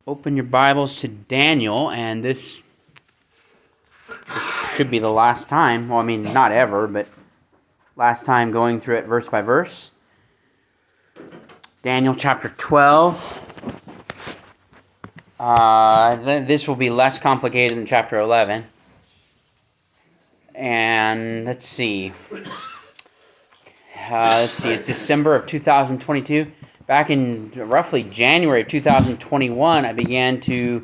open your Bibles to Daniel, and this should be the last time. Well, I mean, not ever, but last time going through it verse by verse. Daniel chapter 12. This will be less complicated than chapter 11. And let's see. It's December of 2022. Back in roughly January of 2021, I began to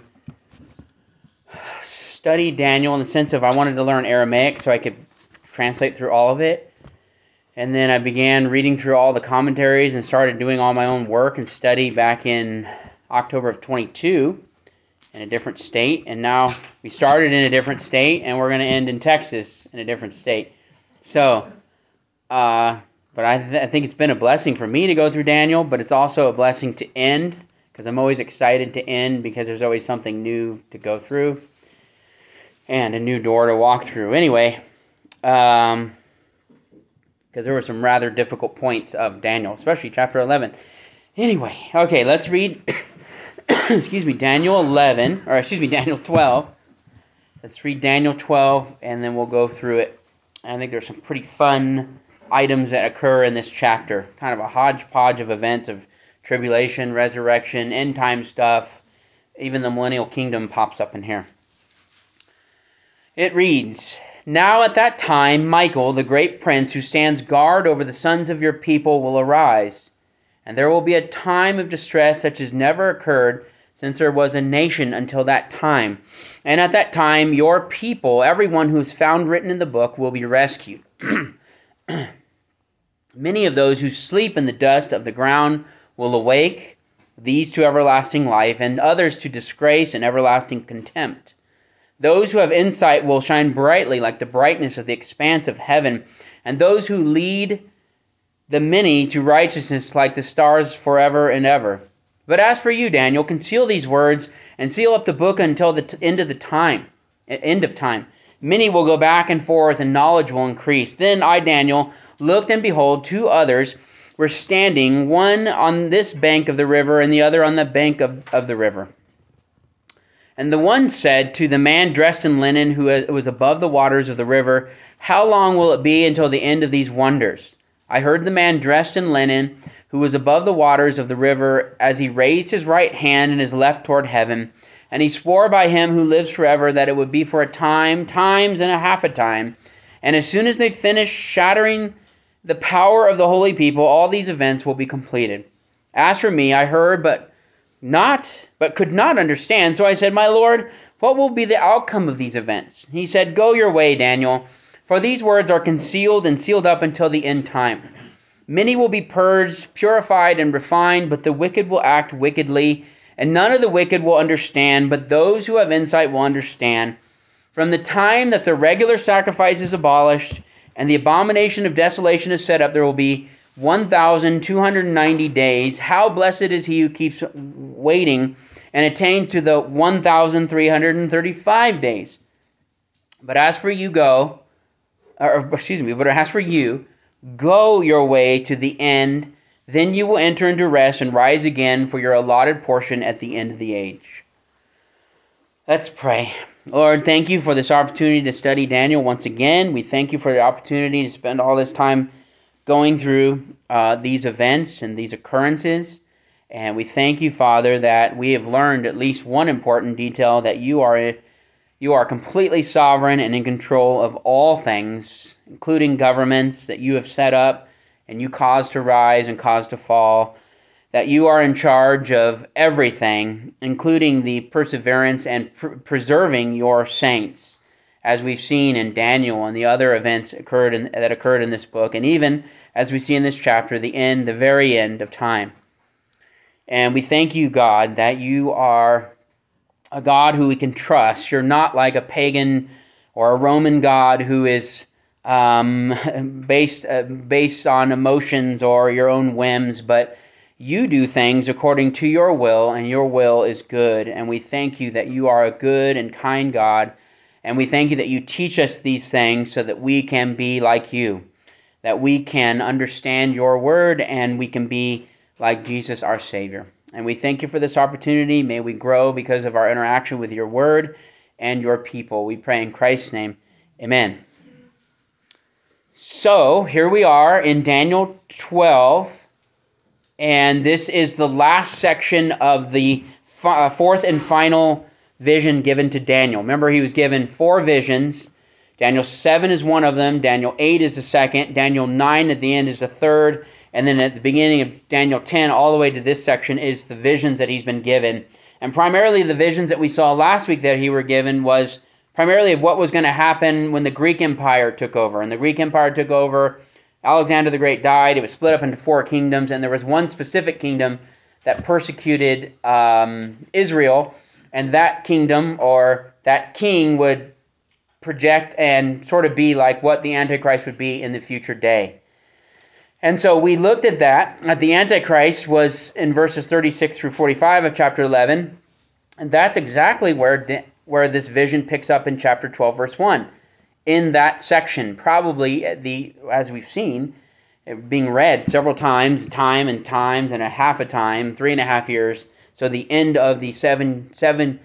study Daniel in the sense of I wanted to learn Aramaic so I could translate through all of it. And then I began reading through all the commentaries and started doing all my own work and study back in October of 22 in a different state. And now we started in a different state and we're going to end in Texas in a different state. So, but I think it's been a blessing for me to go through Daniel, but it's also a blessing to end, because I'm always excited to end because there's always something new to go through and a new door to walk through. Anyway, because there were some rather difficult points of Daniel, especially chapter 11. Anyway, okay, let's read, Daniel 12. Let's read Daniel 12, and then we'll go through it. I think there's some pretty fun items that occur in this chapter, kind of a hodgepodge of events of tribulation, resurrection, end time stuff. Even the millennial kingdom pops up in here. It reads, "Now at that time Michael, the great prince who stands guard over the sons of your people, will arise, and there will be a time of distress such as never occurred since there was a nation until that time. And at that time your people, everyone who is found written in the book, will be rescued. Many of those who sleep in the dust of the ground will awake, these to everlasting life, and others to disgrace and everlasting contempt. Those who have insight will shine brightly like the brightness of the expanse of heaven, and those who lead the many to righteousness like the stars forever and ever. But as for you, Daniel, conceal these words and seal up the book until the end of time. Many will go back and forth, and knowledge will increase. Then I, Daniel, looked, and behold, two others were standing, one on this bank of the river and the other on the bank of the river. And the one said to the man dressed in linen who was above the waters of the river, 'How long will it be until the end of these wonders?' I heard the man dressed in linen who was above the waters of the river as he raised his right hand and his left toward heaven, and he swore by him who lives forever that it would be for a time, times, and a half a time. And as soon as they finished shattering the power of the holy people, all these events will be completed. As for me, I heard, but could not understand. So I said, 'My Lord, what will be the outcome of these events?' He said, 'Go your way, Daniel, for these words are concealed and sealed up until the end time. Many will be purged, purified, and refined, but the wicked will act wickedly, and none of the wicked will understand, but those who have insight will understand. From the time that the regular sacrifice is abolished and the abomination of desolation is set up, there will be 1,290 days. How blessed is he who keeps waiting and attains to the 1,335 days. But as for you, go your way to the end. Then you will enter into rest and rise again for your allotted portion at the end of the age." Let's pray. Lord, thank you for this opportunity to study Daniel once again. We thank you for the opportunity to spend all this time going through these events and these occurrences. And we thank you, Father, that we have learned at least one important detail, that you are completely sovereign and in control of all things, including governments that you have set up and you cause to rise and cause to fall, that you are in charge of everything, including the perseverance and preserving your saints, as we've seen in Daniel and the other events that occurred in this book, and even, as we see in this chapter, the very end of time. And we thank you, God, that you are a God who we can trust. You're not like a pagan or a Roman God who is based on emotions or your own whims, but you do things according to your will, and your will is good. And we thank you that you are a good and kind God, and we thank you that you teach us these things so that we can be like you, that we can understand your word, and we can be like Jesus our Savior. And we thank you for this opportunity. May we grow because of our interaction with your word and your people. We pray in Christ's name. Amen. So here we are in Daniel 12, and this is the last section of the fourth and final vision given to Daniel. Remember, he was given 4 visions. Daniel 7 is one of them. Daniel 8 is the second. Daniel 9 at the end is the third. And then at the beginning of Daniel 10, all the way to this section, is the visions that he's been given. And primarily the visions that we saw last week that he were given was primarily of what was going to happen when the Greek Empire took over. And the Greek Empire took over. Alexander the Great died. It was split up into 4 kingdoms. And there was one specific kingdom that persecuted Israel. And that kingdom, or that king, would project and sort of be like what the Antichrist would be in the future day. And so we looked at that. The Antichrist was in verses 36 through 45 of chapter 11. And that's exactly where this vision picks up in chapter 12, verse 1. In that section, probably, as we've seen, being read several times, and a half a time, 3.5 years. So the end of the 70th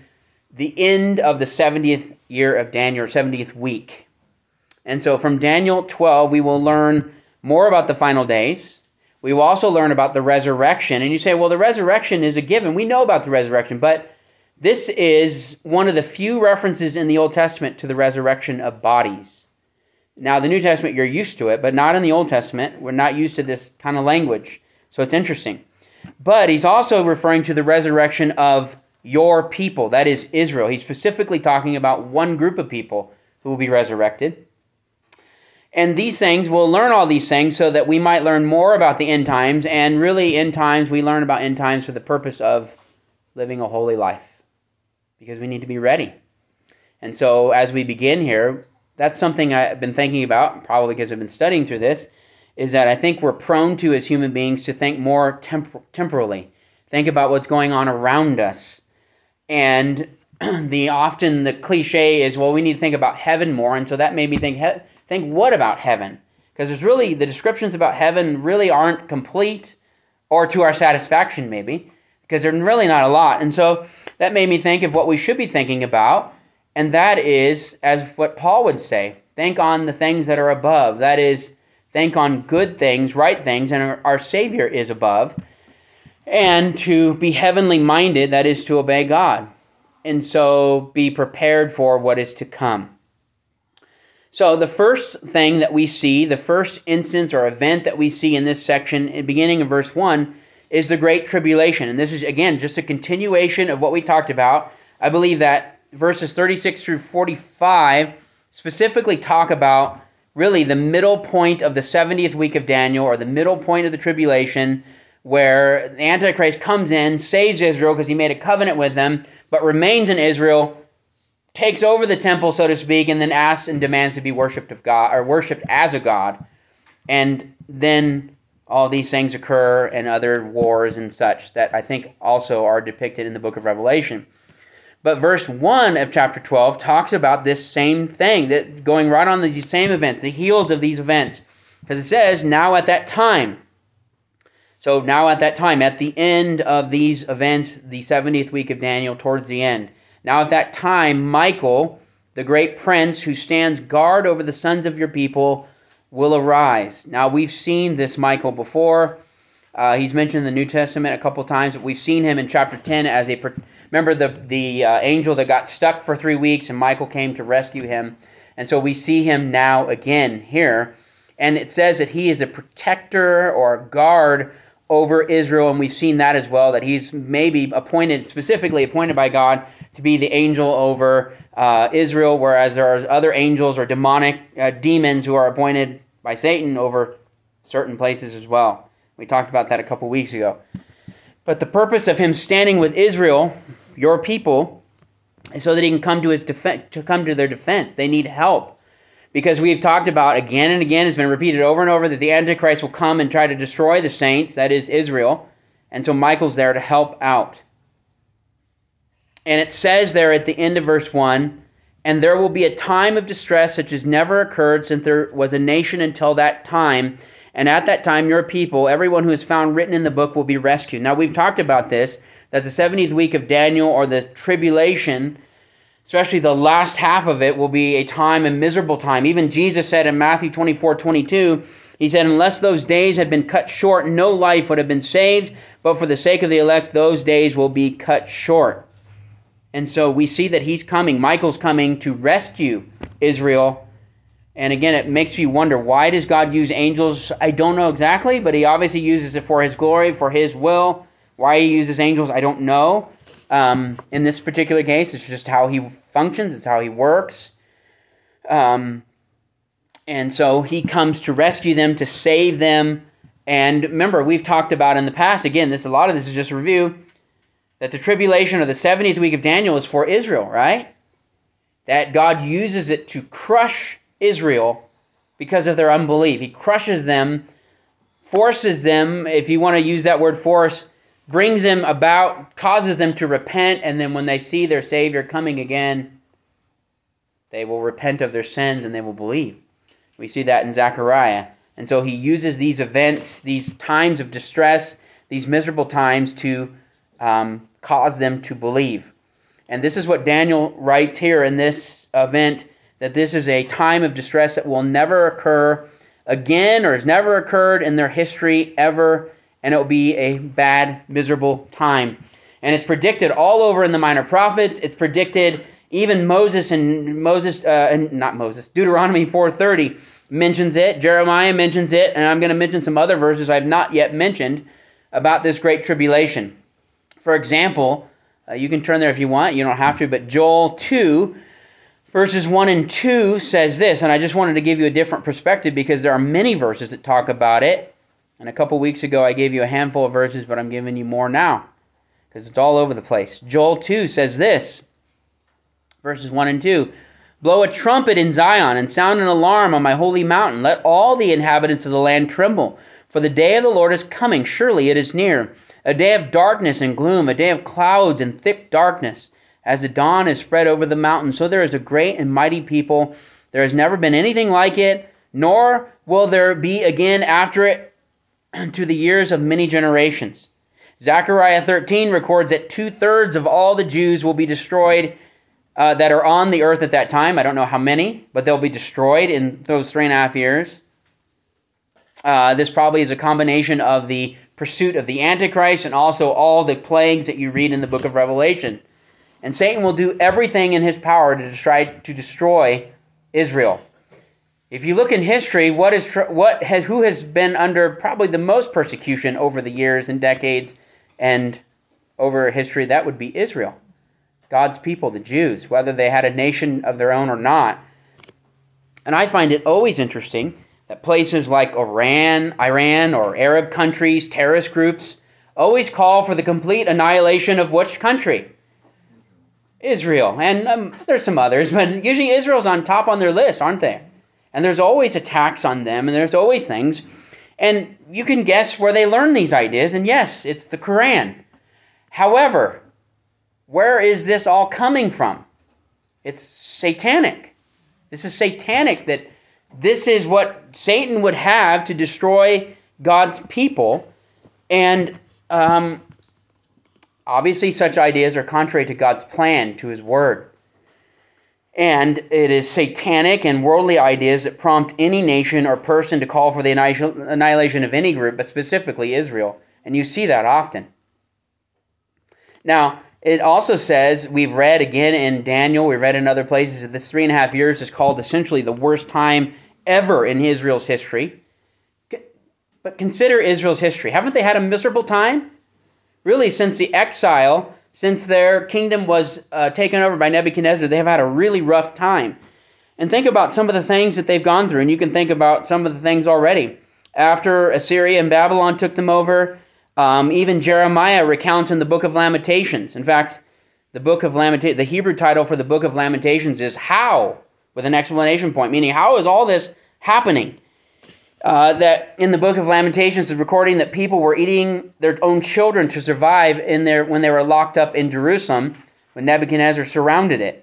year of Daniel, or 70th week. And so from Daniel 12, we will learn more about the final days. We will also learn about the resurrection. And you say, well, the resurrection is a given. We know about the resurrection, but this is one of the few references in the Old Testament to the resurrection of bodies. Now, the New Testament, you're used to it, but not in the Old Testament. We're not used to this kind of language. So it's interesting. But he's also referring to the resurrection of your people, that is Israel. He's specifically talking about one group of people who will be resurrected. And these things, we'll learn all these things so that we might learn more about the end times. And really, end times, we learn about end times for the purpose of living a holy life, because we need to be ready. And so as we begin here, that's something I've been thinking about, probably because I've been studying through this, is that I think we're prone to, as human beings, to think more temporally. Think about what's going on around us. And the cliche is, well, we need to think about heaven more. And so that made me think what about heaven? Because there's really, the descriptions about heaven really aren't complete, or to our satisfaction maybe, because they're really not a lot. And so that made me think of what we should be thinking about. And that is, as what Paul would say, think on the things that are above. That is, think on good things, right things, and our Savior is above. And to be heavenly minded, that is to obey God. And so be prepared for what is to come. So the first thing that we see, the first instance or event that we see in this section, beginning in verse 1, is the Great Tribulation. And this is, again, just a continuation of what we talked about. I believe that verses 36 through 45 specifically talk about really the middle point of the 70th week of Daniel, or the middle point of the tribulation, where the Antichrist comes in, saves Israel because he made a covenant with them, but remains in Israel, takes over the temple, so to speak, and then asks and demands to be worshipped of God, or worshipped as a god. And then all these things occur, and other wars and such that I think also are depicted in the book of Revelation. But verse 1 of chapter 12 talks about this same thing, that going right on these same events, the heels of these events. Because it says, now at that time. So now at that time, at the end of these events, the 70th week of Daniel, towards the end. Now at that time, Michael, the great prince who stands guard over the sons of your people, will arise. Now we've seen this Michael before. He's mentioned in the New Testament a couple times, but we've seen him in chapter 10 as a... Remember the angel that got stuck for 3 weeks, and Michael came to rescue him. And so we see him now again here. And it says that he is a protector or a guard over Israel, and we've seen that as well, that he's maybe specifically appointed by God to be the angel over Israel, whereas there are other angels or demonic demons who are appointed by Satan over certain places as well. We talked about that a couple weeks ago. But the purpose of him standing with Israel, your people, is so that he can come to their defense. They need help. Because we've talked about again and again, it's been repeated over and over, that the Antichrist will come and try to destroy the saints, that is Israel. And so Michael's there to help out. And it says there at the end of verse 1, and there will be a time of distress such as never occurred since there was a nation until that time, And at that time, your people, everyone who is found written in the book, will be rescued. Now, we've talked about this, that the 70th week of Daniel, or the tribulation, especially the last half of it, will be a time, a miserable time. Even Jesus said in Matthew 24:22, he said, unless those days had been cut short, no life would have been saved, but for the sake of the elect, those days will be cut short. And so we see that he's coming. Michael's coming to rescue Israel. And again, it makes you wonder, why does God use angels? I don't know exactly, but he obviously uses it for his glory, for his will. Why he uses angels, I don't know. In this particular case, it's just how he functions. It's how he works. And so he comes to rescue them, to save them. And remember, we've talked about in the past, again, a lot of this is just a review, that the tribulation, or the 70th week of Daniel, is for Israel, right? That God uses it to crush Israel because of their unbelief. He crushes them, forces them, if you want to use that word force, brings them about, causes them to repent, and then when they see their Savior coming again, they will repent of their sins and they will believe. We see that in Zechariah. And so he uses these events, these times of distress, these miserable times to cause them to believe. And this is what Daniel writes here in this event, that this is a time of distress that will never occur again, or has never occurred in their history ever, and it will be a bad, miserable time. And it's predicted all over in the Minor Prophets. It's predicted, even Deuteronomy 4:30 mentions it, Jeremiah mentions it, and I'm going to mention some other verses I've not yet mentioned about this great tribulation. For example, you can turn there if you want, you don't have to, but Joel 2, verses 1 and 2 says this, and I just wanted to give you a different perspective because there are many verses that talk about it. And a couple weeks ago I gave you a handful of verses, but I'm giving you more now because it's all over the place. Joel 2 says this, verses 1 and 2, blow a trumpet in Zion and sound an alarm on my holy mountain. Let all the inhabitants of the land tremble, for the day of the Lord is coming. Surely it is near. A day of darkness and gloom, a day of clouds and thick darkness. As the dawn is spread over the mountains, so there is a great and mighty people. There has never been anything like it, nor will there be again after it to the years of many generations. Zechariah 13 records that 2/3 of all the Jews will be destroyed that are on the earth at that time. I don't know how many, but they'll be destroyed in those 3.5 years. This probably is a combination of the pursuit of the Antichrist and also all the plagues that you read in the book of Revelation. And Satan will do everything in his power to destroy Israel. If you look in history, who has been under probably the most persecution over the years and decades and over history, that would be Israel. God's people, the Jews, whether they had a nation of their own or not. And I find it always interesting that places like Iran, or Arab countries, terrorist groups, always call for the complete annihilation of which country? Israel. And there's some others, but usually Israel's on top on their list, aren't they? And there's always attacks on them, and there's always things. And you can guess where they learn these ideas, and yes, it's the Quran. However, where is this all coming from? It's satanic. This is satanic, that this is what Satan would have to destroy God's people. And obviously such ideas are contrary to God's plan, to his word. And it is satanic and worldly ideas that prompt any nation or person to call for the annihilation of any group, but specifically Israel. And you see that often. Now, it also says, we've read again in Daniel, we've read in other places, that this 3.5 years is called essentially the worst time ever in Israel's history. But consider Israel's history. Haven't they had a miserable time? Really, since the exile, since their kingdom was taken over by Nebuchadnezzar, they have had a really rough time. And think about some of the things that they've gone through, and you can think about some of the things already. After Assyria and Babylon took them over, even Jeremiah recounts in the book of Lamentations. In fact, the Hebrew title for the book of Lamentations is How, with an exclamation point, meaning how is all this happening? That in the book of Lamentations is recording that people were eating their own children to survive when they were locked up in Jerusalem, when Nebuchadnezzar surrounded it.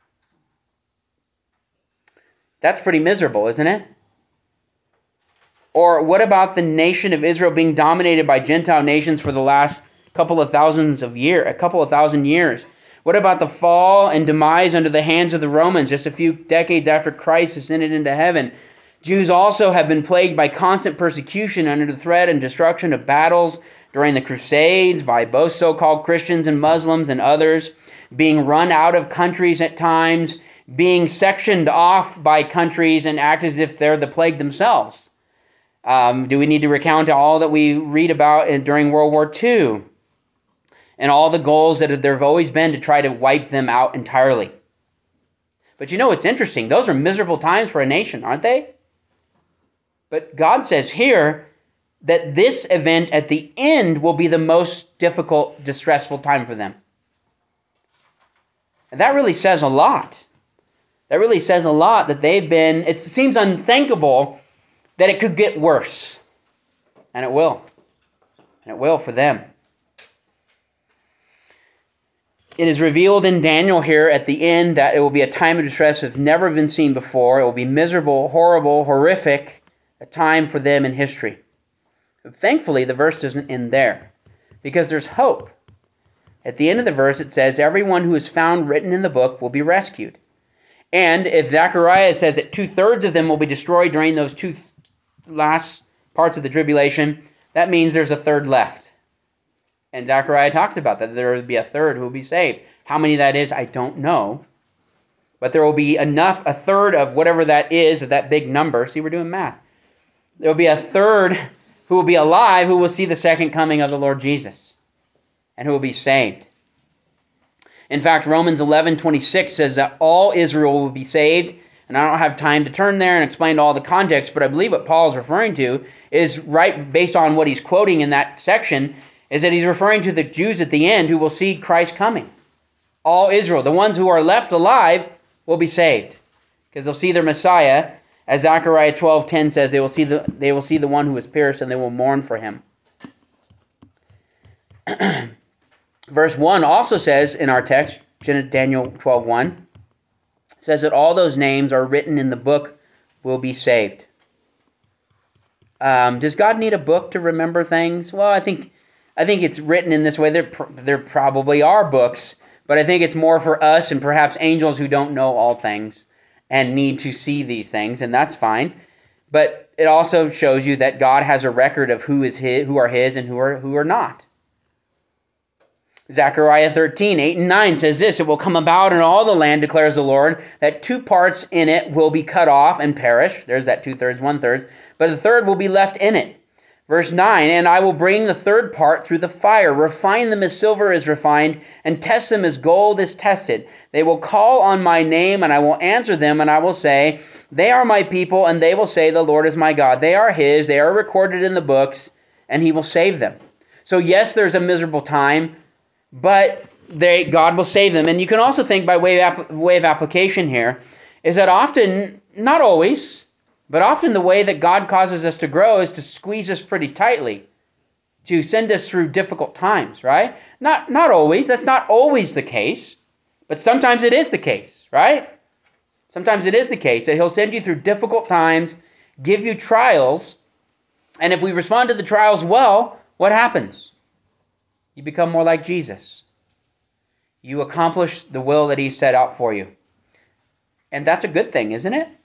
That's pretty miserable, isn't it? Or what about the nation of Israel being dominated by Gentile nations for the last a couple of thousand years? What about the fall and demise under the hands of the Romans just a few decades after Christ ascended into heaven? Jews also have been plagued by constant persecution under the threat and destruction of battles during the Crusades by both so-called Christians and Muslims and others, being run out of countries at times, being sectioned off by countries and act as if they're the plague themselves. Do we need to recount all that we read about during World War II? And all the goals that there have always been to try to wipe them out entirely. But you know what's interesting? Those are miserable times for a nation, aren't they? But God says here that this event at the end will be the most difficult, distressful time for them. And that really says a lot. That really says a lot that it seems unthinkable that it could get worse. And it will. And it will for them. It is revealed in Daniel here at the end that it will be a time of distress that's never been seen before. It will be miserable, horrible, horrific, a time for them in history. But thankfully, the verse doesn't end there, because there's hope. At the end of the verse, it says, everyone who is found written in the book will be rescued. And if Zechariah says that 2/3 of them will be destroyed during those two last parts of the tribulation, that means there's a third left. And Zechariah talks about that. There will be a third who will be saved. How many that is, I don't know. But there will be a third of whatever that is, of that big number. See, we're doing math. There will be a third who will be alive, who will see the second coming of the Lord Jesus, and who will be saved. In fact, Romans 11:26 says that all Israel will be saved. And I don't have time to turn there and explain all the context, but I believe what Paul is referring to is right based on what he's quoting in that section, is that he's referring to the Jews at the end who will see Christ coming. All Israel, the ones who are left alive, will be saved, because they'll see their Messiah. As Zechariah 12:10 says, they will see the one who was pierced, and they will mourn for him. Verse 1 also says in our text, Daniel 12:1, says that all those names are written in the book will be saved. Does God need a book to remember things? Well, I think it's written in this way. There probably are books, but I think it's more for us and perhaps angels who don't know all things and need to see these things, and that's fine. But it also shows you that God has a record of who are his and who are not. Zechariah 13:8-9 says this, it will come about in all the land, declares the Lord, that 2 parts in it will be cut off and perish. There's that 2/3, 1/3. But the third will be left in it. Verse 9, and I will bring the third part through the fire, refine them as silver is refined, and test them as gold is tested. They will call on my name, and I will answer them, and I will say, they are my people, and they will say, the Lord is my God. They are his, they are recorded in the books, and he will save them. So yes, there's a miserable time, but God will save them. And you can also think by way of application here, is that often, not always, but often the way that God causes us to grow is to squeeze us pretty tightly, to send us through difficult times, right? Not always. That's not always the case, but sometimes it is the case, right? Sometimes it is the case that he'll send you through difficult times, give you trials, and if we respond to the trials well, what happens? You become more like Jesus. You accomplish the will that he set out for you. And that's a good thing, isn't it?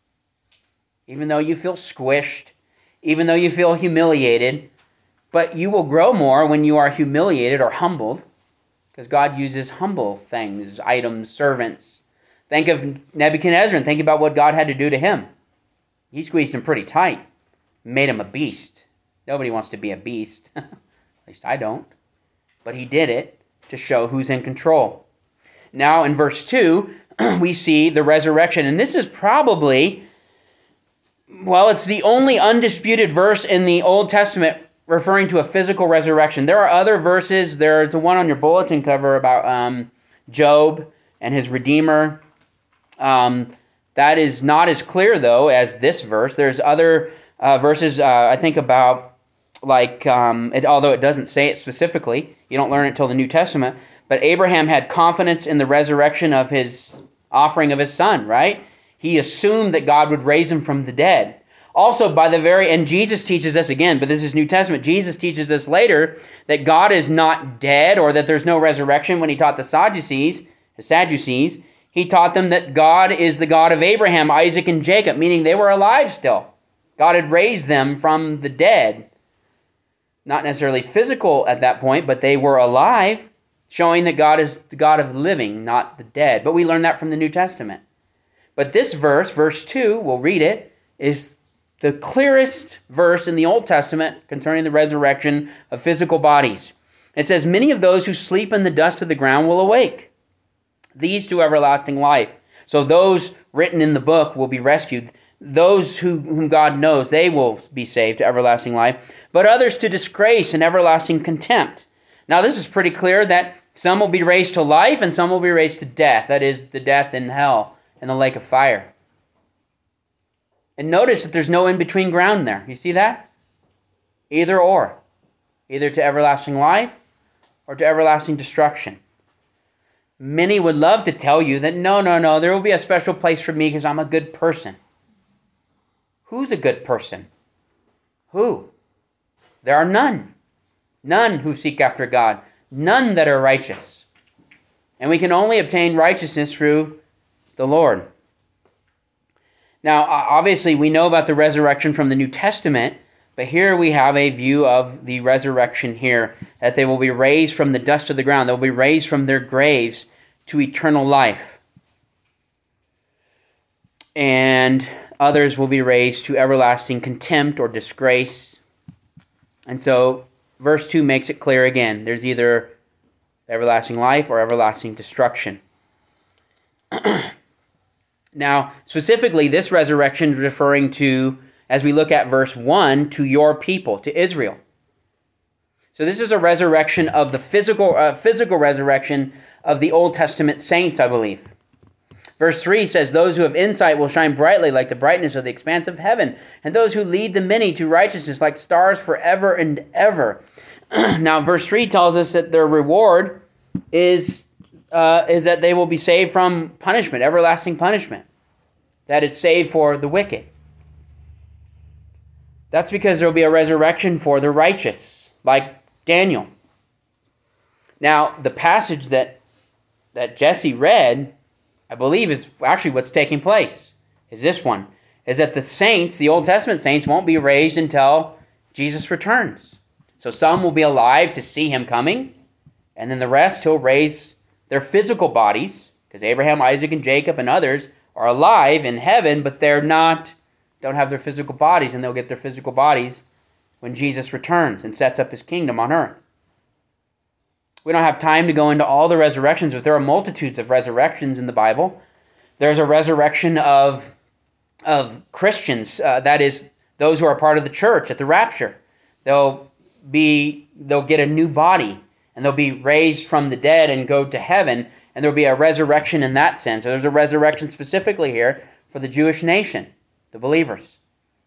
Even though you feel squished, even though you feel humiliated, but you will grow more when you are humiliated or humbled, because God uses humble things, items, servants. Think of Nebuchadnezzar and think about what God had to do to him. He squeezed him pretty tight, made him a beast. Nobody wants to be a beast. At least I don't. But he did it to show who's in control. Now in verse 2, we see the resurrection. And this is probably, it's the only undisputed verse in the Old Testament referring to a physical resurrection. There are other verses. There's the one on your bulletin cover about Job and his Redeemer. That is not as clear, though, as this verse. There's other verses, I think, about, although it doesn't say it specifically, you don't learn it until the New Testament, but Abraham had confidence in the resurrection of his offering of his son, right? He assumed that God would raise him from the dead. Also, and Jesus teaches us again, but this is New Testament, Jesus teaches us later that God is not dead or that there's no resurrection. When he taught the Sadducees, he taught them that God is the God of Abraham, Isaac, and Jacob, meaning they were alive still. God had raised them from the dead. Not necessarily physical at that point, but they were alive, showing that God is the God of the living, not the dead. But we learn that from the New Testament. But this verse 2, we'll read it, is the clearest verse in the Old Testament concerning the resurrection of physical bodies. It says, "Many of those who sleep in the dust of the ground will awake, these to everlasting life." So those written in the book will be rescued. Those whom God knows, they will be saved to everlasting life. But others to disgrace and everlasting contempt. Now this is pretty clear that some will be raised to life and some will be raised to death. That is, the death in hell, in the lake of fire. And notice that there's no in-between ground there. You see that? Either or. Either to everlasting life or to everlasting destruction. Many would love to tell you that no, there will be a special place for me because I'm a good person. Who's a good person? Who? There are none. None who seek after God. None that are righteous. And we can only obtain righteousness through the Lord. Now, obviously, we know about the resurrection from the New Testament, but here we have a view of the resurrection here, that they will be raised from the dust of the ground. They will be raised from their graves to eternal life. And others will be raised to everlasting contempt or disgrace. And so, verse 2 makes it clear again. There's either everlasting life or everlasting destruction. Now, specifically, this resurrection is referring to, as we look at verse 1, to your people, to Israel. So this is a resurrection of the physical resurrection of the Old Testament saints, I believe. Verse 3 says, "Those who have insight will shine brightly like the brightness of the expanse of heaven, and those who lead the many to righteousness like stars forever and ever." Now, verse 3 tells us that their reward is that they will be saved from punishment, everlasting punishment. That it's saved for the wicked. That's because there will be a resurrection for the righteous, like Daniel. Now, the passage that Jesse read, I believe, is actually what's taking place. Is this one. Is that the saints, the Old Testament saints, won't be raised until Jesus returns. So some will be alive to see him coming, and then the rest he'll raise their physical bodies, because Abraham, Isaac, and Jacob and others are alive in heaven, but don't have their physical bodies, and they'll get their physical bodies when Jesus returns and sets up his kingdom on earth. We don't have time to go into all the resurrections, but there are multitudes of resurrections in the Bible. There's a resurrection of Christians, that is, those who are part of the church at the rapture. They'll get a new body, and they'll be raised from the dead and go to heaven, and there'll be a resurrection in that sense. So there's a resurrection specifically here for the Jewish nation, the believers.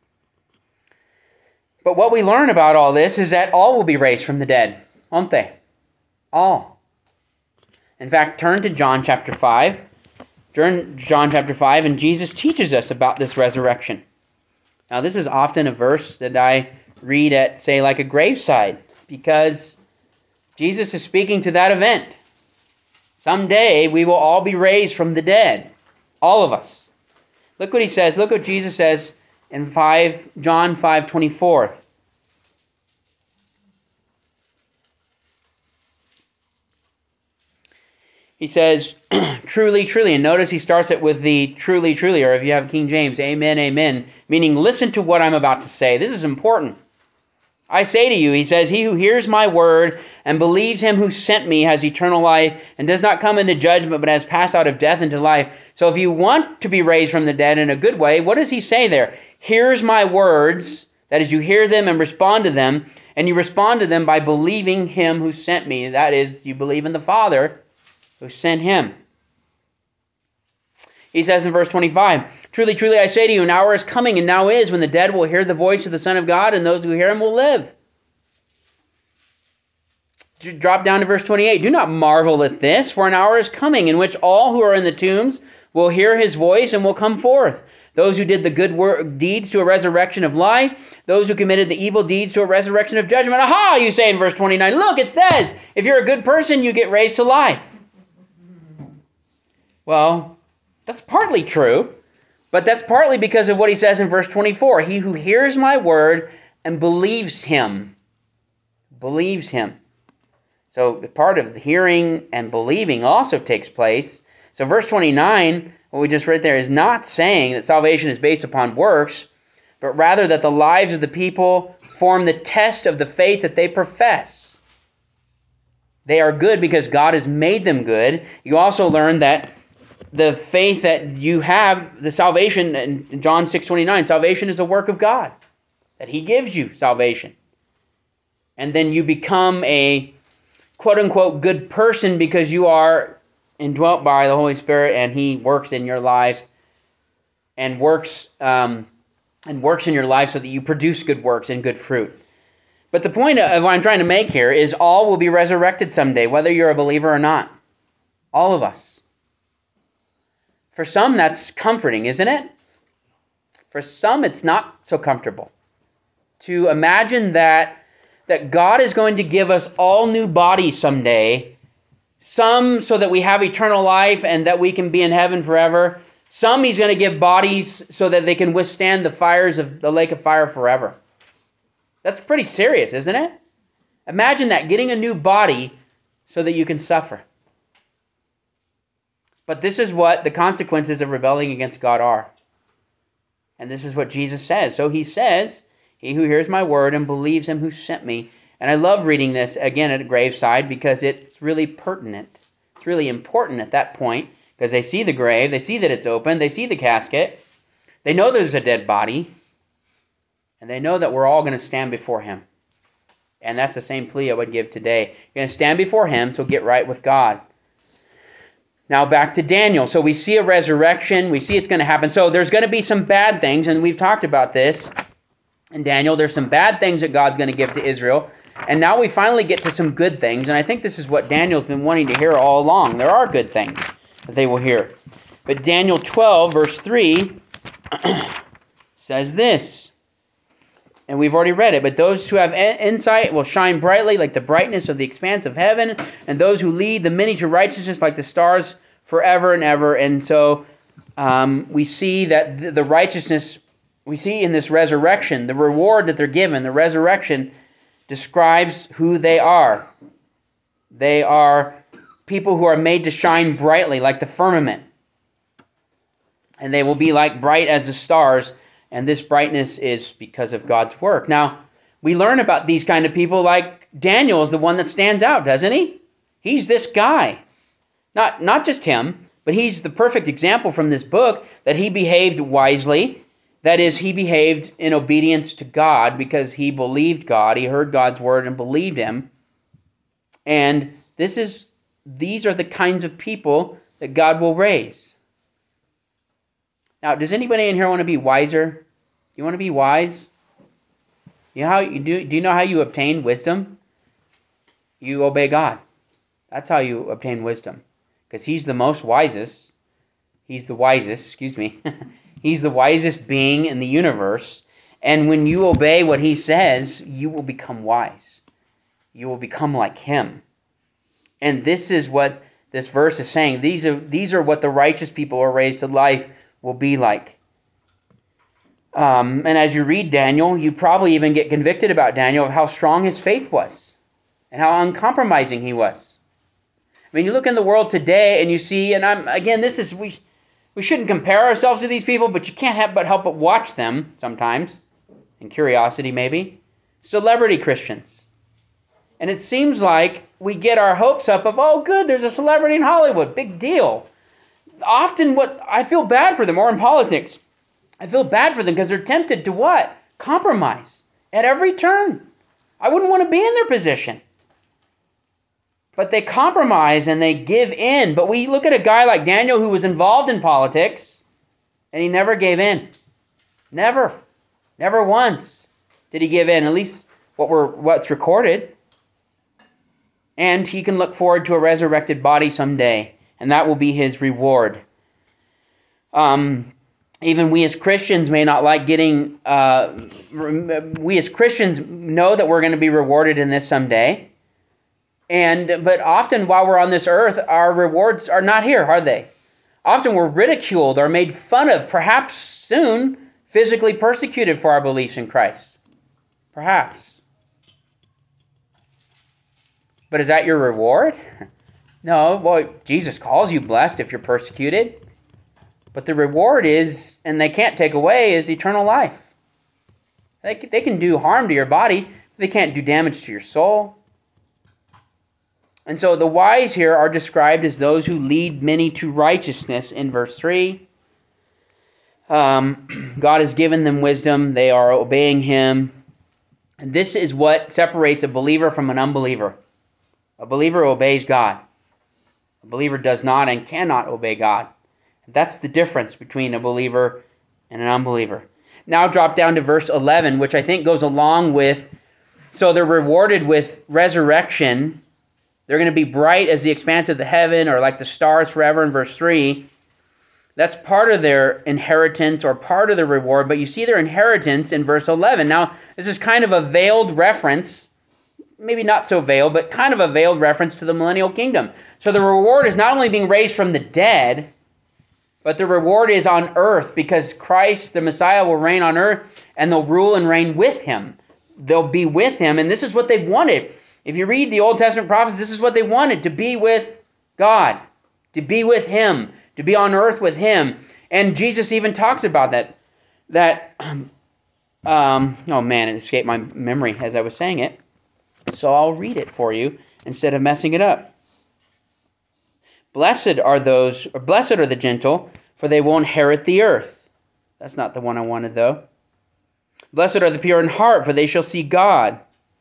But what we learn about all this is that all will be raised from the dead, won't they? All. In fact, turn to John chapter 5. John chapter 5, and Jesus teaches us about this resurrection. Now, this is often a verse that I read at, say, like a graveside, because Jesus is speaking to that event. Someday we will all be raised from the dead. All of us. Look what he says. Look what Jesus says in John 5:24. He says, "Truly, truly," and notice he starts it with the truly, truly, or if you have King James, amen, amen, meaning listen to what I'm about to say. This is important. "I say to you," he says, "he who hears my word and believes him who sent me has eternal life and does not come into judgment, but has passed out of death into life." So if you want to be raised from the dead in a good way, what does he say there? Hears my words, that is, you hear them and respond to them, and you respond to them by believing him who sent me. That is, you believe in the Father who sent him. He says in verse 25, "Truly, truly, I say to you, an hour is coming and now is when the dead will hear the voice of the Son of God, and those who hear him will live." Drop down to verse 28. "Do not marvel at this, for an hour is coming in which all who are in the tombs will hear his voice and will come forth. those who did the good deeds to a resurrection of life, those who committed the evil deeds to a resurrection of judgment. Aha, you say in verse 29. Look, it says, if you're a good person, you get raised to life. Well, that's partly true, but that's partly because of what he says in verse 24. He who hears my word and believes him. Believes him. So part of the hearing and believing also takes place. So verse 29, what we just read there, is not saying that salvation is based upon works, but rather that the lives of the people form the test of the faith that they profess. They are good because God has made them good. You also learn that the faith that you have, the salvation, in John 6:29, salvation is a work of God, that he gives you salvation. And then you become a quote-unquote good person because you are indwelt by the Holy Spirit and he works in your lives and works in your life so that you produce good works and good fruit. But the point of what I'm trying to make here is all will be resurrected someday, whether you're a believer or not. All of us. For some, that's comforting, isn't it? For some, it's not so comfortable. To imagine that God is going to give us all new bodies someday, some so that we have eternal life and that we can be in heaven forever. Some he's going to give bodies so that they can withstand the fires of the lake of fire forever. That's pretty serious, isn't it? Imagine that, getting a new body so that you can suffer. But this is what the consequences of rebelling against God are. And this is what Jesus says. So he says, he who hears my word and believes him who sent me. And I love reading this again at a graveside because it's really pertinent. It's really important at that point because they see the grave, they see that it's open, they see the casket, they know there's a dead body, and they know that we're all going to stand before him. And that's the same plea I would give today. You're going to stand before him, so get right with God. Now back to Daniel. So we see a resurrection. We see it's going to happen. So there's going to be some bad things, and we've talked about this in Daniel. There's some bad things that God's going to give to Israel. And now we finally get to some good things, and I think this is what Daniel's been wanting to hear all along. There are good things that they will hear. But Daniel 12, verse 3, says this, and we've already read it, but those who have insight will shine brightly like the brightness of the expanse of heaven, and those who lead the many to righteousness like the stars forever and ever. And so we see that the righteousness, we see in this resurrection, the reward that they're given, the resurrection describes who they are. They are people who are made to shine brightly like the firmament. And they will be like bright as the stars. And this brightness is because of God's work. Now, we learn about these kind of people like Daniel is the one that stands out, doesn't he? He's this guy. Not just him, but he's the perfect example from this book that he behaved wisely. That is, he behaved in obedience to God because he believed God. He heard God's word and believed him. And these are the kinds of people that God will raise. Now, does anybody in here want to be wiser? You want to be wise? Do you know how you obtain wisdom? You obey God. That's how you obtain wisdom. Because he's the most wisest. He's the wisest, He's the wisest being in the universe. And when you obey what he says, you will become wise. You will become like him. And this is what this verse is saying. These are what the righteous people who are raised to life will be like. And as you read Daniel, you probably even get convicted about Daniel of how strong his faith was and how uncompromising he was. I mean, you look in the world today and you see, and we shouldn't compare ourselves to these people, but you can't help but watch them sometimes, in curiosity maybe. Celebrity Christians. And it seems like we get our hopes up of, oh good, there's a celebrity in Hollywood, big deal. Often I feel bad for them, or in politics, I feel bad for them because they're tempted to what? Compromise at every turn. I wouldn't want to be in their position. But they compromise and they give in. But we look at a guy like Daniel who was involved in politics and he never gave in. Never. Never once did he give in, at least what's recorded. And he can look forward to a resurrected body someday. And that will be his reward. even we as Christians may not like getting, we as Christians know that we're going to be rewarded in this someday. But often while we're on this earth, our rewards are not here, are they? Often we're ridiculed or made fun of, perhaps soon physically persecuted for our beliefs in Christ. Perhaps. But is that your reward? No, well, Jesus calls you blessed if you're persecuted. But the reward is, and they can't take away, is eternal life. They can do harm to your body, but they can't do damage to your soul. And so the wise here are described as those who lead many to righteousness in verse 3. God has given them wisdom. They are obeying him. And this is what separates a believer from an unbeliever. A believer obeys God. A believer does not and cannot obey God. That's the difference between a believer and an unbeliever. Now drop down to verse 11, which I think goes along with, so they're rewarded with resurrection. They're going to be bright as the expanse of the heaven, or like the stars forever in verse 3. That's part of their inheritance or part of the reward, but you see their inheritance in verse 11. Now, this is kind of a veiled reference, maybe not so veiled, but kind of a veiled reference to the millennial kingdom. So the reward is not only being raised from the dead, but the reward is on earth, because Christ, the Messiah, will reign on earth, and they'll rule and reign with him. They'll be with him, and this is what they've wanted. If you read the Old Testament prophets, this is what they wanted, to be with God, to be with him, to be on earth with him. And Jesus even talks about that. Oh man, it escaped my memory as I was saying it. So I'll read it for you instead of messing it up. Blessed are the gentle, for they will inherit the earth. That's not the one I wanted, though. Blessed are the pure in heart, for they shall see God.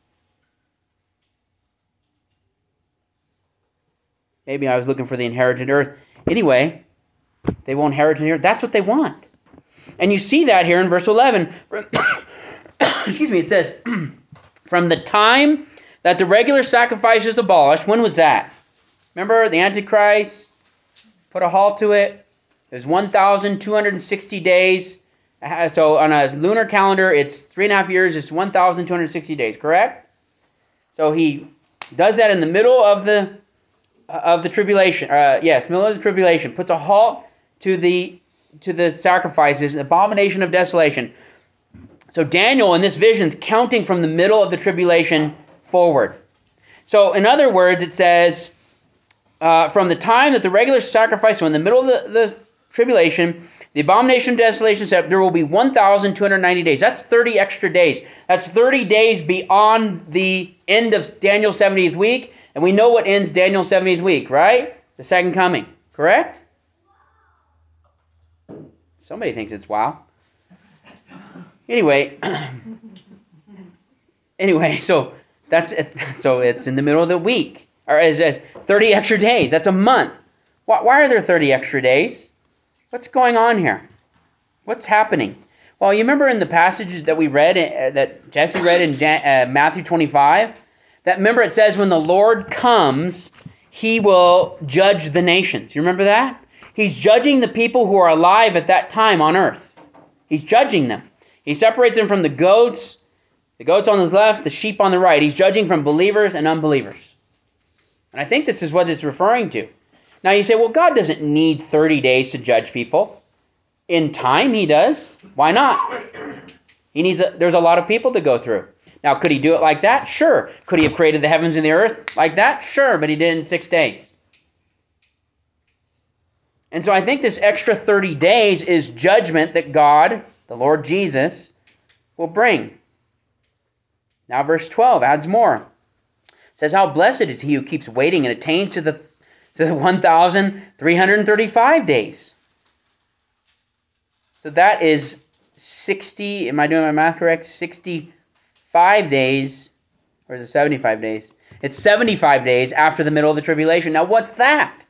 Maybe I was looking for the inherited earth. Anyway, they will inherit the earth. That's what they want. And you see that here in verse 11. Excuse me, it says, from the time that the regular sacrifice is abolished, when was that? Remember, the Antichrist put a halt to it. It was 1,260 days. So on a lunar calendar, it's 3.5 years. It's 1,260 days, correct? So he does that in the middle of the tribulation. Middle of the tribulation. Puts a halt to the sacrifices, abomination of desolation. So Daniel in this vision is counting from the middle of the tribulation forward. So in other words, it says, from the time that the regular sacrifice, so in the middle of the tribulation, the abomination of desolation said there will be 1,290 days. That's 30 extra days. That's 30 days beyond the end of Daniel's 70th week. And we know what ends Daniel's 70th week, right? The second coming, correct? Somebody thinks it's wow. Anyway, so that's it. So it's in the middle of the week. Or as 30 extra days. That's a month. Why are there 30 extra days? What's going on here? What's happening? Well, you remember in the passages that we read, that Jesse read in Matthew 25, that remember it says when the Lord comes, he will judge the nations. You remember that? He's judging the people who are alive at that time on earth. He's judging them. He separates them from the goats on his left, the sheep on the right. He's judging from believers and unbelievers. And I think this is what it's referring to. Now you say, well, God doesn't need 30 days to judge people. In time, he does. Why not? There's a lot of people to go through. Now, could he do it like that? Sure. Could he have created the heavens and the earth like that? Sure, but he did it in 6 days. And so I think this extra 30 days is judgment that God, the Lord Jesus, will bring. Now verse 12 adds more. It says, how blessed is he who keeps waiting and attains to the 1,335 days. So that is 60, am I doing my math correct? 65 days, or is it 75 days? It's 75 days after the middle of the tribulation. Now what's that?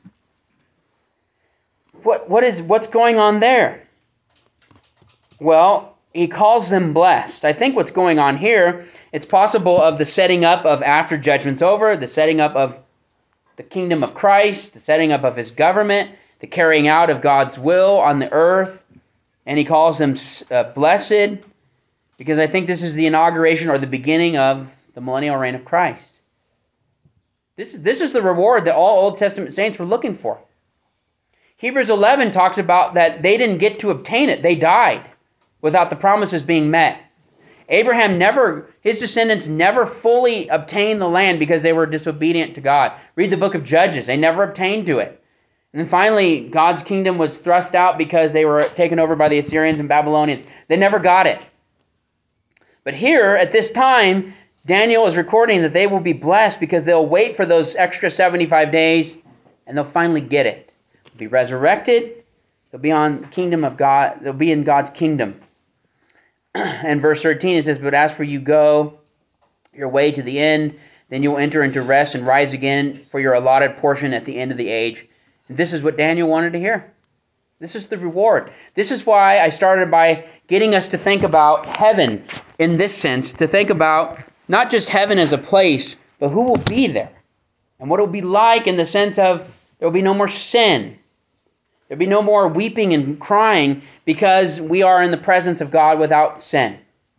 What's going on there? Well, he calls them blessed. I think what's going on here, it's possible of the setting up of after judgment's over, the setting up of the kingdom of Christ, the setting up of his government, the carrying out of God's will on the earth. And he calls them blessed, because I think this is the inauguration or the beginning of the millennial reign of Christ. This is the reward that all Old Testament saints were looking for. Hebrews 11 talks about that they didn't get to obtain it. They died without the promises being met. His descendants never fully obtained the land because they were disobedient to God. Read the book of Judges. They never obtained to it. And then finally, God's kingdom was thrust out because they were taken over by the Assyrians and Babylonians. They never got it. But here, at this time, Daniel is recording that they will be blessed because they'll wait for those extra 75 days and they'll finally get it. They'll be resurrected. They'll be on the kingdom of God. They'll be in God's kingdom. And verse 13, it says, "But as for you, go your way to the end, then you will enter into rest and rise again for your allotted portion at the end of the age." And this is what Daniel wanted to hear. This is the reward. This is why I started by getting us to think about heaven in this sense, to think about not just heaven as a place, but who will be there and what it will be like in the sense of there will be no more sin. There will be no more weeping and crying because we are in the presence of God without sin.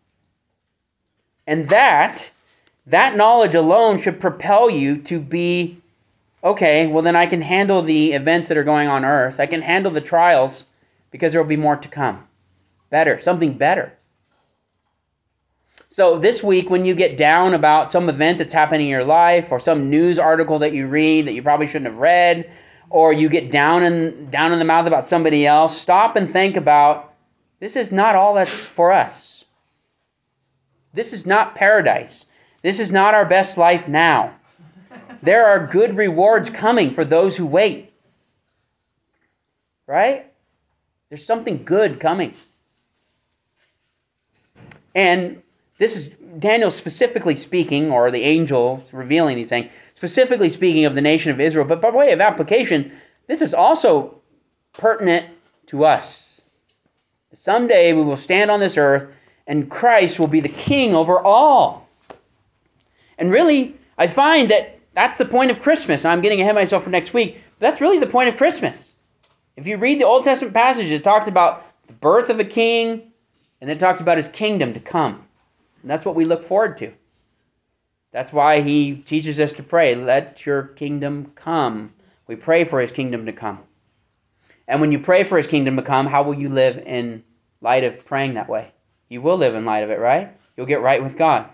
And that knowledge alone should propel you to be, okay, well then I can handle the events that are going on earth. I can handle the trials because there will be more to come. Better, something better. So this week when you get down about some event that's happening in your life or some news article that you read that you probably shouldn't have read, or you get down in the mouth about somebody else, stop and think about, this is not all that's for us. This is not paradise. This is not our best life now. There are good rewards coming for those who wait. Right? There's something good coming. And this is Daniel specifically speaking, or the angel revealing these things, specifically speaking of the nation of Israel. But by way of application, this is also pertinent to us. Someday we will stand on this earth and Christ will be the king over all. And really, I find that that's the point of Christmas. Now, I'm getting ahead of myself for next week, but that's really the point of Christmas. If you read the Old Testament passages, it talks about the birth of a king, and then it talks about his kingdom to come. And that's what we look forward to. That's why he teaches us to pray, let your kingdom come. We pray for his kingdom to come. And when you pray for his kingdom to come, how will you live in light of praying that way? You will live in light of it, right? You'll get right with God.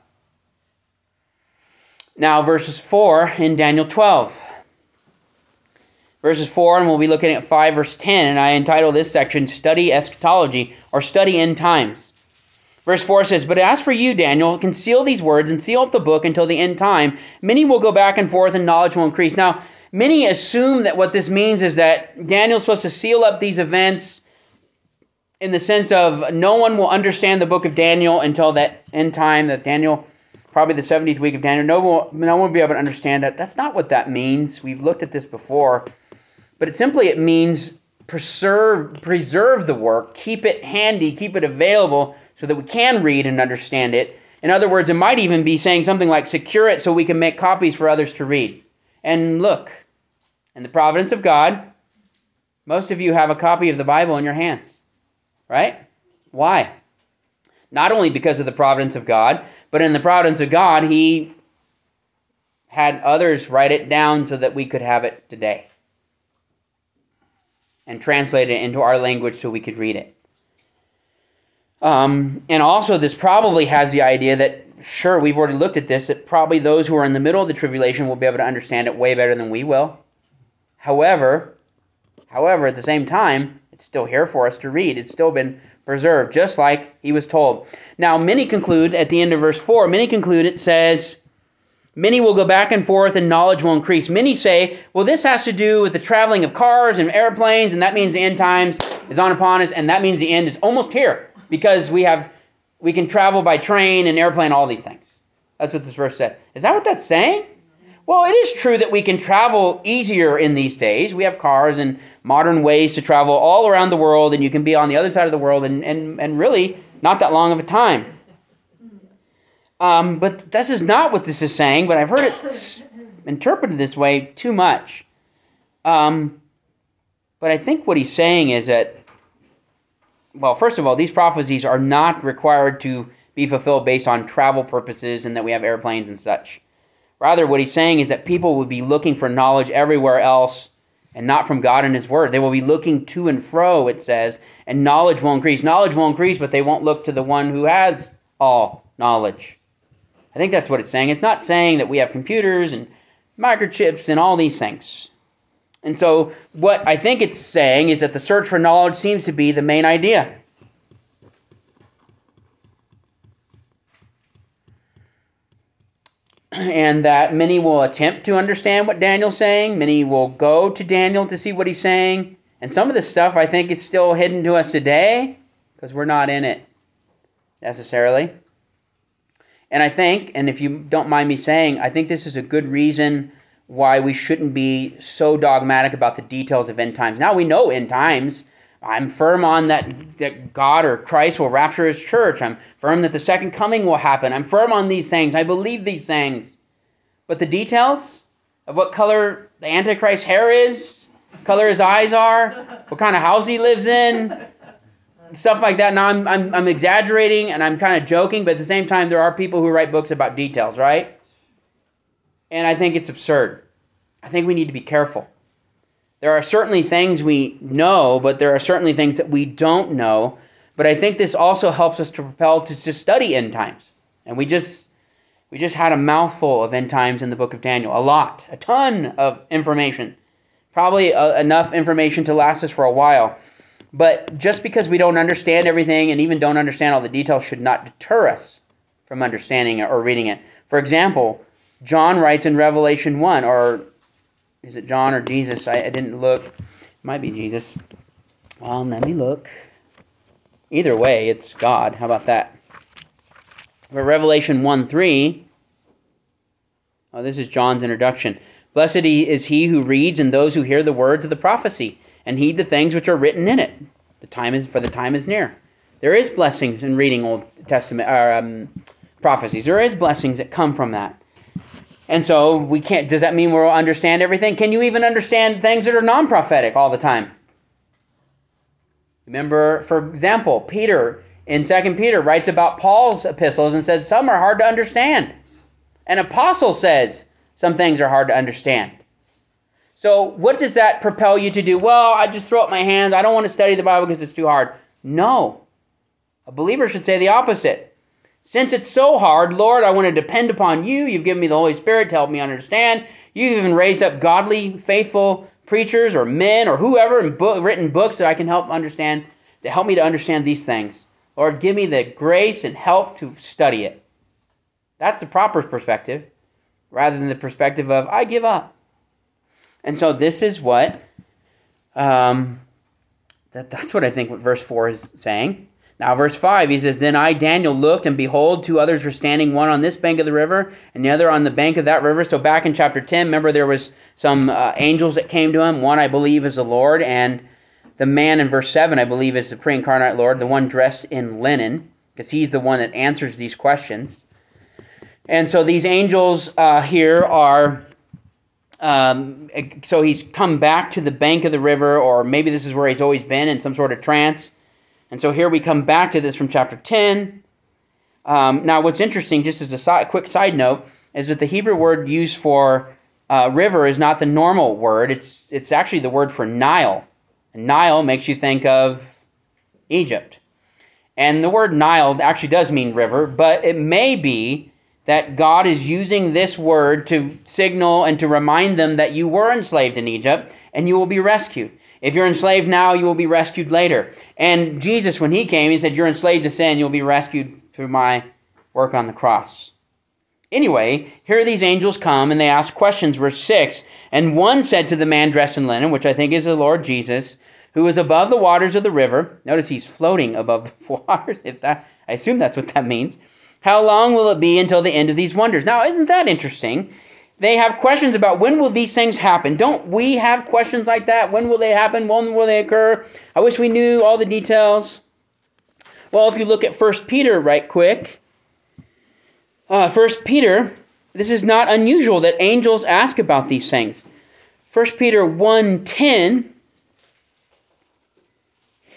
Now, verses 4 in Daniel 12. Verses 4, and we'll be looking at 5, verse 10, and I entitle this section, Study Eschatology, or Study End Times. Verse 4 says, "But as for you, Daniel, conceal these words and seal up the book until the end time. Many will go back and forth and knowledge will increase." Now, many assume that what this means is that Daniel's supposed to seal up these events in the sense of no one will understand the book of Daniel until that end time, that Daniel, probably the 70th week of Daniel, no one will be able to understand that. That's not what that means. We've looked at this before. But it means preserve the work, keep it handy, keep it available so that we can read and understand it. In other words, it might even be saying something like secure it so we can make copies for others to read. And look, in the providence of God, most of you have a copy of the Bible in your hands, right? Why? Not only because of the providence of God, but in the providence of God, he had others write it down so that we could have it today and translate it into our language so we could read it. And also this probably has the idea that, sure, we've already looked at this, that probably those who are in the middle of the tribulation will be able to understand it way better than we will. However, at the same time, it's still here for us to read. It's still been preserved, just like he was told. Now, many conclude, at the end of verse 4, it says, "Many will go back and forth and knowledge will increase." Many say, well, this has to do with the traveling of cars and airplanes, and that means the end times is on upon us, and that means the end is almost here because we can travel by train and airplane, all these things. That's what this verse said. Is that what that's saying? Well, it is true that we can travel easier in these days. We have cars and modern ways to travel all around the world, and you can be on the other side of the world and really not that long of a time. But this is not what this is saying, but I've heard it interpreted this way too much. But I think what he's saying is that well, first of all, these prophecies are not required to be fulfilled based on travel purposes and that we have airplanes and such. Rather, what he's saying is that people would be looking for knowledge everywhere else and not from God and his word. They will be looking to and fro, it says, and knowledge will increase. Knowledge will increase, but they won't look to the one who has all knowledge. I think that's what it's saying. It's not saying that we have computers and microchips and all these things. And so what I think it's saying is that the search for knowledge seems to be the main idea. And that many will attempt to understand what Daniel's saying. Many will go to Daniel to see what he's saying. And some of this stuff I think is still hidden to us today because we're not in it necessarily. And I think, and if you don't mind me saying, I think this is a good reason why we shouldn't be so dogmatic about the details of end times. Now we know end times. I'm firm on that God or Christ will rapture his church. I'm firm that the second coming will happen. I'm firm on these things. I believe these things. But the details of what color the Antichrist's hair is, color his eyes are, what kind of house he lives in, stuff like that. Now I'm exaggerating and I'm kind of joking, but at the same time there are people who write books about details, right? And I think it's absurd. I think we need to be careful. There are certainly things we know, but there are certainly things that we don't know. But I think this also helps us to propel to study end times. And we just had a mouthful of end times in the book of Daniel. A ton of information. Probably enough information to last us for a while. But just because we don't understand everything and even don't understand all the details should not deter us from understanding it or reading it. For example, John writes in Revelation 1, or is it John or Jesus? I didn't look. It might be Jesus. Well, let me look. Either way, it's God. How about that? For Revelation 1:3, this is John's introduction. Blessed is he who reads and those who hear the words of the prophecy and heed the things which are written in it. The time is near. There is blessings in reading Old Testament prophecies. There is blessings that come from that. And so we can't. Does that mean we'll understand everything? Can you even understand things that are non-prophetic all the time? Remember, for example, Peter in 2 Peter writes about Paul's epistles and says some are hard to understand. An apostle says some things are hard to understand. So what does that propel you to do? Well, I just throw up my hands. I don't want to study the Bible because it's too hard. No. A believer should say the opposite. Since it's so hard, Lord, I want to depend upon you. You've given me the Holy Spirit to help me understand. You've even raised up godly, faithful preachers or men or whoever and written books that I can help understand, to help me to understand these things. Lord, give me the grace and help to study it. That's the proper perspective, rather than the perspective of, I give up. And so this is what, that's what I think what verse 4 is saying. Now, verse 5, he says, Then I, Daniel, looked, and behold, two others were standing, one on this bank of the river, and the other on the bank of that river. So back in chapter 10, remember there was some angels that came to him. One, I believe, is the Lord, and the man in verse 7, I believe, is the pre-incarnate Lord, the one dressed in linen, because he's the one that answers these questions. And so these angels here are, so he's come back to the bank of the river, or maybe this is where he's always been in some sort of trance. And so here we come back to this from chapter 10. Now what's interesting, just as a quick side note, is that the Hebrew word used for river is not the normal word. It's actually the word for Nile. And Nile makes you think of Egypt. And the word Nile actually does mean river, but it may be that God is using this word to signal and to remind them that you were enslaved in Egypt and you will be rescued. If you're enslaved now, you will be rescued later. And Jesus, when he came, he said, you're enslaved to sin, you'll be rescued through my work on the cross. Anyway, here these angels come and they ask questions, verse 6. And one said to the man dressed in linen, which I think is the Lord Jesus, who was above the waters of the river. Notice he's floating above the waters. I assume that's what that means. How long will it be until the end of these wonders? Now, isn't that interesting? They have questions about when will these things happen. Don't we have questions like that? When will they happen? When will they occur? I wish we knew all the details. Well, if you look at 1 Peter right quick. 1 Peter, this is not unusual that angels ask about these things. 1 Peter 1:10.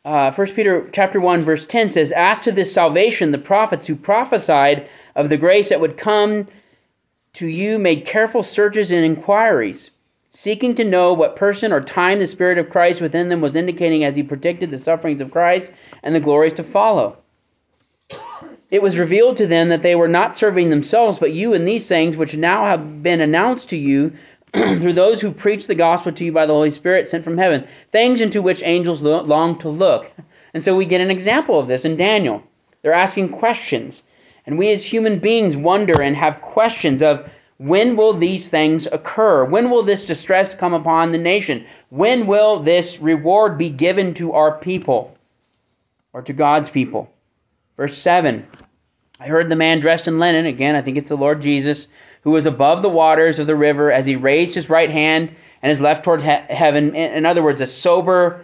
1 Peter chapter 1, verse 10 says, "As to this salvation, the prophets who prophesied of the grace that would come to you made careful searches and inquiries, seeking to know what person or time the Spirit of Christ within them was indicating as he predicted the sufferings of Christ and the glories to follow. It was revealed to them that they were not serving themselves, but you in these things which now have been announced to you through those who preach the gospel to you by the Holy Spirit sent from heaven, things into which angels long to look." And so we get an example of this in Daniel. They're asking questions. And we as human beings wonder and have questions of, when will these things occur? When will this distress come upon the nation? When will this reward be given to our people or to God's people? Verse 7, "I heard the man dressed in linen," again, I think it's the Lord Jesus, "who was above the waters of the river as he raised his right hand and his left toward heaven." In other words, a sober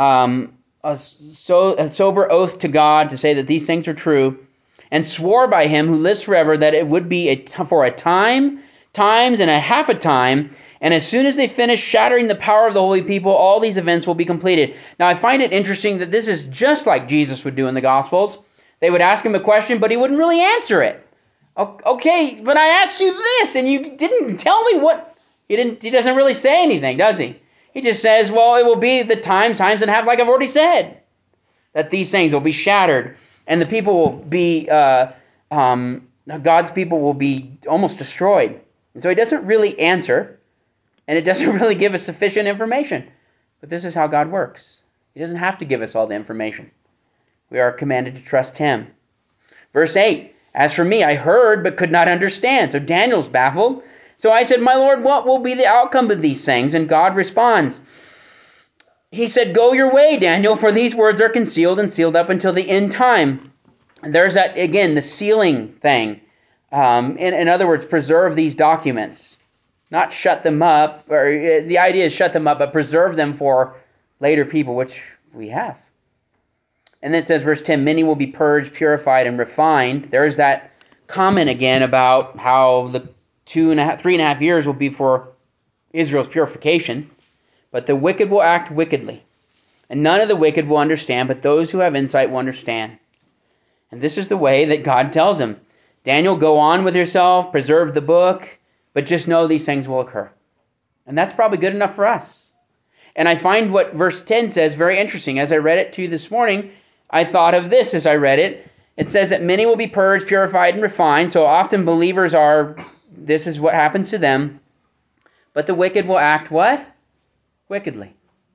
oath to God to say that these things are true, "and swore by him who lives forever that it would be for a time, times, and a half a time, and as soon as they finish shattering the power of the holy people, all these events will be completed." Now, I find it interesting that this is just like Jesus would do in the Gospels. They would ask him a question, but he wouldn't really answer it. "Okay, but I asked you this, and you didn't tell me what..." He doesn't really say anything, does he? He just says, well, it will be the times, and a half, like I've already said, that these things will be shattered, and the people will be, God's people will be almost destroyed. And so he doesn't really answer, and it doesn't really give us sufficient information. But this is how God works. He doesn't have to give us all the information. We are commanded to trust him. Verse 8, "As for me, I heard but could not understand." So Daniel's baffled. "So I said, 'My Lord, what will be the outcome of these things?' And God responds. He said, 'Go your way, Daniel, for these words are concealed and sealed up until the end time.'" And there's that, again, the sealing thing. In other words, preserve these documents. Not shut them up, or the idea is shut them up, but preserve them for later people, which we have. And then it says, verse 10, "Many will be purged, purified, and refined." There's that comment again about how the 3.5 years will be for Israel's purification. "But the wicked will act wickedly, and none of the wicked will understand, but those who have insight will understand." And this is the way that God tells him, "Daniel, go on with yourself, preserve the book, but just know these things will occur." And that's probably good enough for us. And I find what verse 10 says very interesting. As I read it to you this morning, I thought of this as I read it. It says that many will be purged, purified, and refined. So often believers this is what happens to them. But the wicked will act what? Wickedly.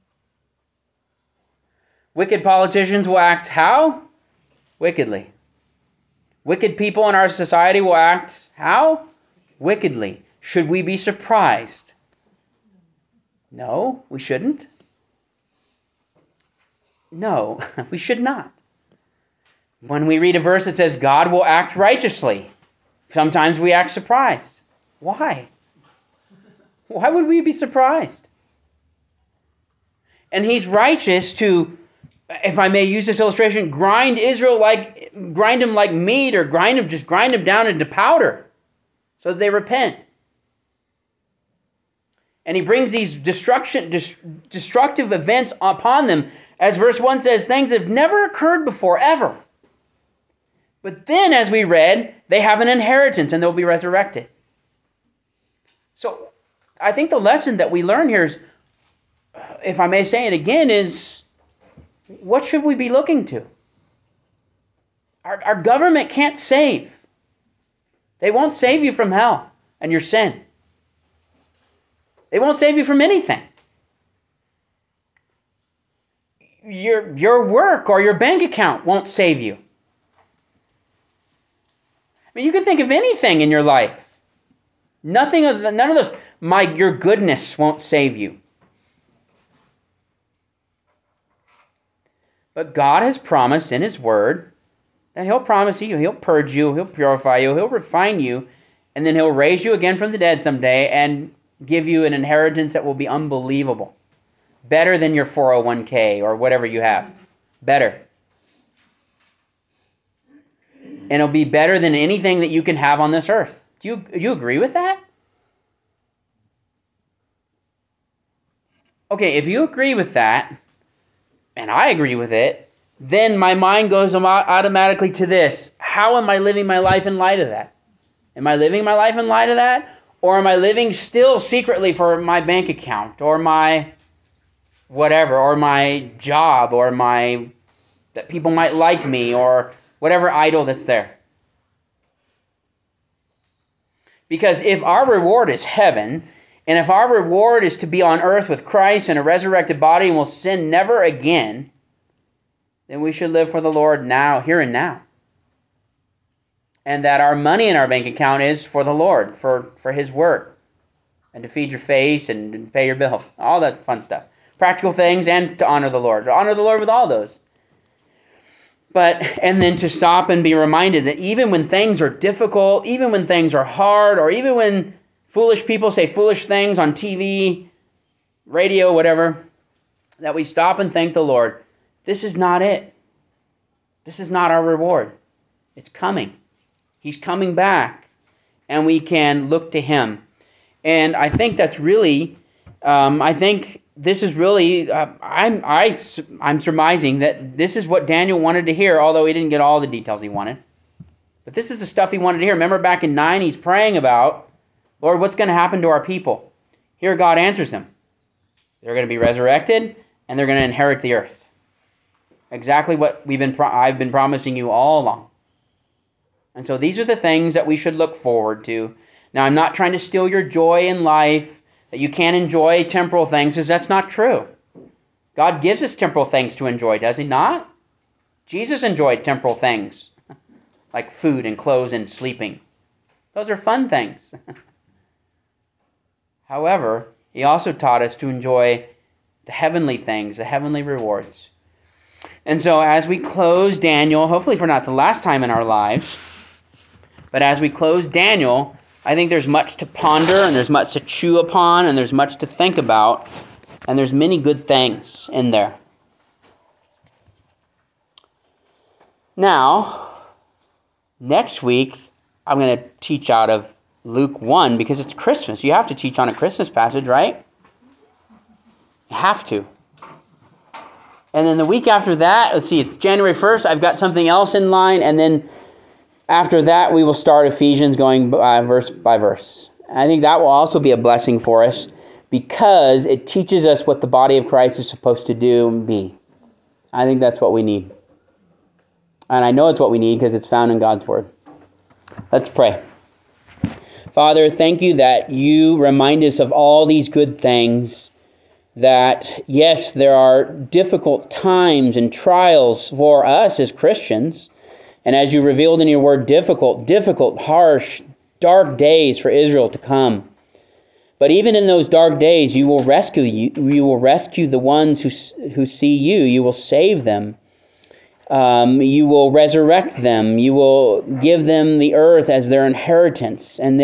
Wicked politicians will act how? Wickedly. Wicked people in our society will act how? Wickedly. Should we be surprised? No, we shouldn't. No, we should not. When we read a verse that says God will act righteously, sometimes we act surprised. Why? Why would we be surprised? And he's righteous to, if I may use this illustration, grind him like meat, or grind him down into powder so that they repent. And he brings these destructive events upon them. As verse 1 says, things have never occurred before, ever. But then, as we read, they have an inheritance and they'll be resurrected. So I think the lesson that we learn here is, if I may say it again, is what should we be looking to? Our government can't save. They won't save you from hell and your sin. They won't save you from anything. Your work or your bank account won't save you. I mean, you can think of anything in your life. None of those. Your goodness won't save you. But God has promised in His Word that He'll promise you, He'll purge you, He'll purify you, He'll refine you, and then He'll raise you again from the dead someday and give you an inheritance that will be unbelievable. Better than your 401k or whatever you have. Better. And it'll be better than anything that you can have on this earth. Do you agree with that? Okay, if you agree with that, and I agree with it, then my mind goes automatically to this. How am I living my life in light of that? Am I living my life in light of that? Or am I living still secretly for my bank account or my whatever, or my job, or that people might like me, or whatever idol that's there? Because if our reward is heaven, and if our reward is to be on earth with Christ in a resurrected body and will sin never again, then we should live for the Lord now, here and now. And that our money in our bank account is for the Lord, for His work, and to feed your face and pay your bills, all that fun stuff. Practical things, and to honor the Lord. To honor the Lord with all those. And then to stop and be reminded that even when things are difficult, even when things are hard, or even when foolish people say foolish things on TV, radio, whatever, that we stop and thank the Lord. This is not it. This is not our reward. It's coming. He's coming back, and we can look to Him. And I think that's really, this is really, I'm surmising that this is what Daniel wanted to hear, although he didn't get all the details he wanted. But this is the stuff he wanted to hear. Remember back in 9, he's praying about, Lord, what's going to happen to our people? Here God answers him. They're going to be resurrected, and they're going to inherit the earth. Exactly what I've been promising you all along. And so these are the things that we should look forward to. Now, I'm not trying to steal your joy in life, that you can't enjoy temporal things, because that's not true. God gives us temporal things to enjoy, does He not? Jesus enjoyed temporal things, like food and clothes and sleeping. Those are fun things. However, He also taught us to enjoy the heavenly things, the heavenly rewards. And so as we close Daniel, hopefully for not the last time in our lives, but as we close Daniel, I think there's much to ponder, and there's much to chew upon, and there's much to think about, and there's many good things in there. Now, next week, I'm going to teach out of Luke 1, because it's Christmas. You have to teach on a Christmas passage, right? You have to. And then the week after that, let's see, it's January 1st, I've got something else in line, and then after that, we will start Ephesians going verse by verse. I think that will also be a blessing for us, because it teaches us what the body of Christ is supposed to do and be. I think that's what we need. And I know it's what we need because it's found in God's Word. Let's pray. Father, thank you that you remind us of all these good things, that yes, there are difficult times and trials for us as Christians, and as you revealed in your word, difficult, harsh, dark days for Israel to come. But even in those dark days, you will rescue the ones who see you. You will save them. You will resurrect them. You will give them the earth as their inheritance, and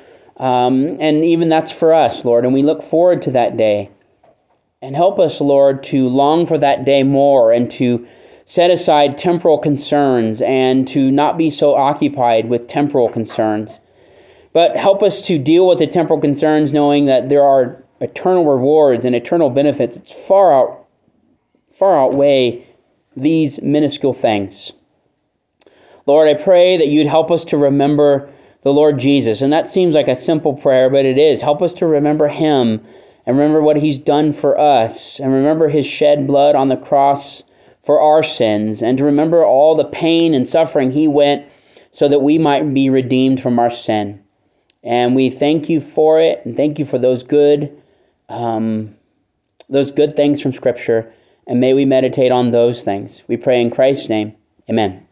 and even that's for us, Lord. And we look forward to that day. And help us, Lord, to long for that day more, and to set aside temporal concerns, and to not be so occupied with temporal concerns. But help us to deal with the temporal concerns, knowing that there are eternal rewards and eternal benefits that far outweigh these minuscule things. Lord, I pray that you'd help us to remember the Lord Jesus. And that seems like a simple prayer, but it is. Help us to remember Him, and remember what He's done for us, and remember His shed blood on the cross for our sins, and to remember all the pain and suffering He went so that we might be redeemed from our sin. And we thank you for it, and thank you for those good things from Scripture, and may we meditate on those things. We pray in Christ's name. Amen.